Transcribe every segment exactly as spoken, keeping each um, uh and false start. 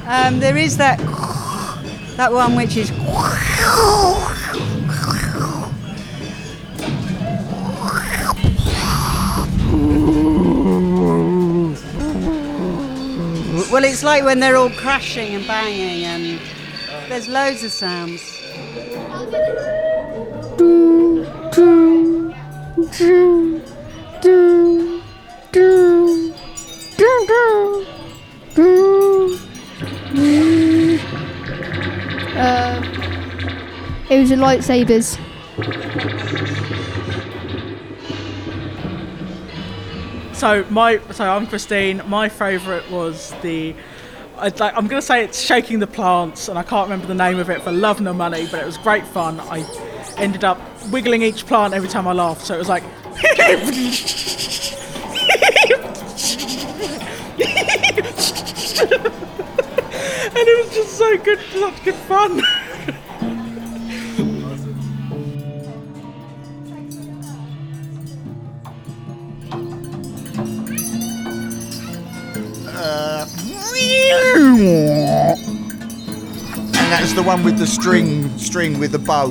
Um, there is that that one which is. Well, it's like when they're all crashing and banging, and there's loads of sounds. Uh, it was the lightsabers. So my, so I'm Christine. My favourite was the, I'd like, I'm going to say it's Shaking the Plants, and I can't remember the name of it for love nor money, but it was great fun. I ended up wiggling each plant every time I laughed, so it was like, and it was just so good, such good fun. And that's the one with the string, string with the bow.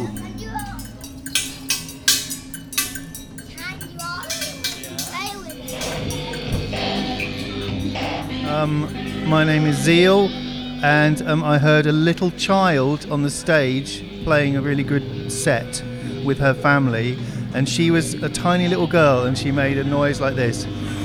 Um, my name is Zeal, and um, I heard a little child on the stage playing a really good set with her family, and she was a tiny little girl, and she made a noise like this.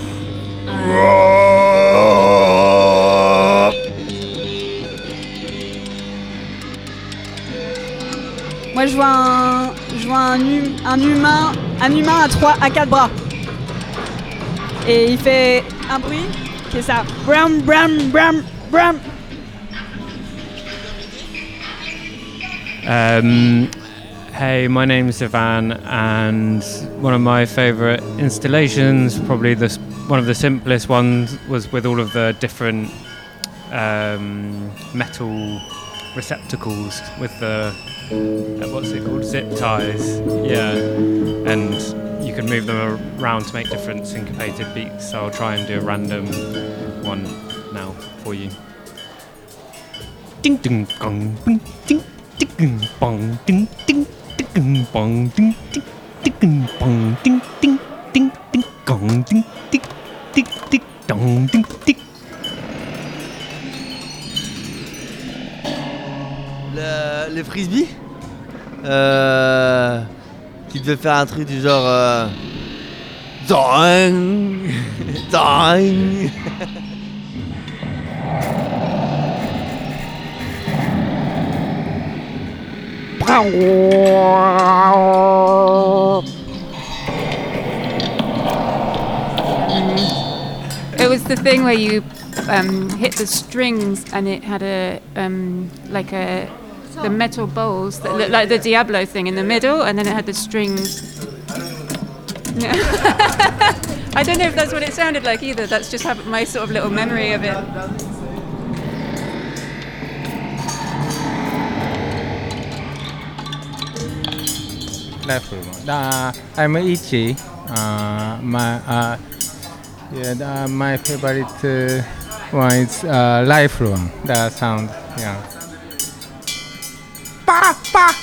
Moi, je vois un, je vois un, hum, un humain, un humain à trois, à quatre bras, et il fait un bruit qui est ça, bram bram bram bram. Um, hey, my name is Ivan, and one of my favourite installations, probably the one of the simplest ones, was with all of the different um, metal receptacles with the uh, what's it called, zip ties, yeah, and you can move them around to make different syncopated beats. So I'll try and do a random one now for you. Ding ding gong ding ding ding bong ding ding ding bong ding ding ding bong ding ding ding ding gong ding ding ding ding dong ding ding. Le, le frisbee euh, qui devait faire un truc du genre euh, ding ding. It was the thing where you um, hit the strings and it had a um, like a the metal bowls that looked like the Diablo thing in the middle, and then it had the strings. Yeah. I don't know if that's what it sounded like either. That's just how my sort of little memory of it. Uh, I'm Ichi. Uh, my uh, yeah, the, my favorite uh, one is uh, Lifelong. That sound, yeah. Pa pa.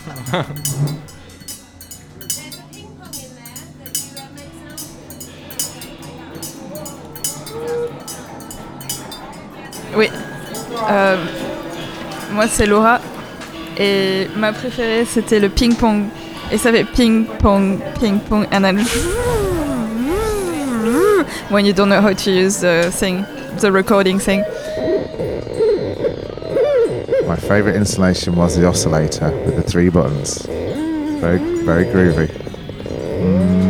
Oui. Euh, moi c'est Laura et ma préférée c'était le ping pong et ça fait ping pong ping pong and then when you don't know how to use the thing, the recording thing. My favourite installation was the oscillator with the three buttons. Very, very groovy. Mm.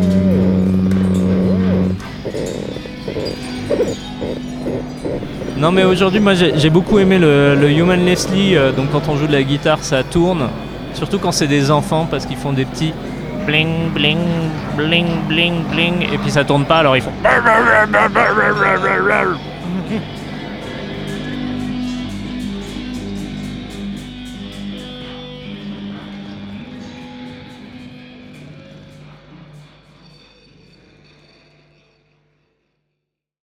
Non mais aujourd'hui moi j'ai, j'ai beaucoup aimé le, le Human Leslie, euh, donc quand on joue de la guitare ça tourne, surtout quand c'est des enfants parce qu'ils font des petits bling bling bling bling bling et puis ça tourne pas alors ils font